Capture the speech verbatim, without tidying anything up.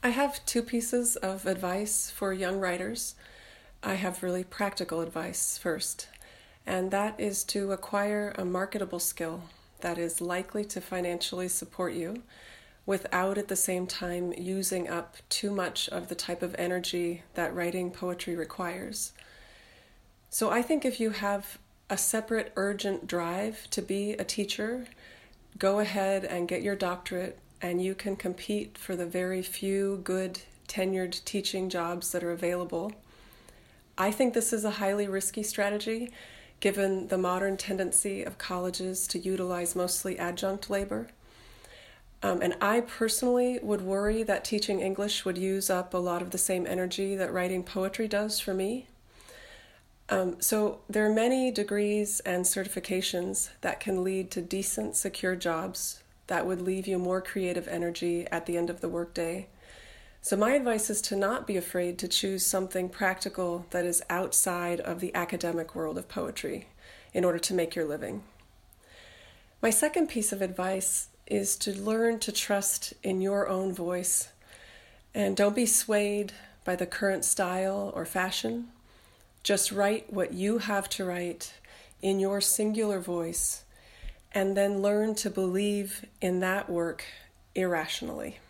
I have two pieces of advice for young writers. I have really practical advice first, and that is to acquire a marketable skill that is likely to financially support you without at the same time using up too much of the type of energy that writing poetry requires. So I think if you have a separate urgent drive to be a teacher, go ahead and get your doctorate, and you can compete for the very few good tenured teaching jobs that are available. I think this is a highly risky strategy, given the modern tendency of colleges to utilize mostly adjunct labor. Um, and I personally would worry that teaching English would use up a lot of the same energy that writing poetry does for me. Um, so there are many degrees and certifications that can lead to decent, secure jobs that would leave you more creative energy at the end of the workday. So my advice is to not be afraid to choose something practical that is outside of the academic world of poetry in order to make your living. My second piece of advice is to learn to trust in your own voice, and don't be swayed by the current style or fashion. Just write what you have to write in your singular voice, and then learn to believe in that work irrationally.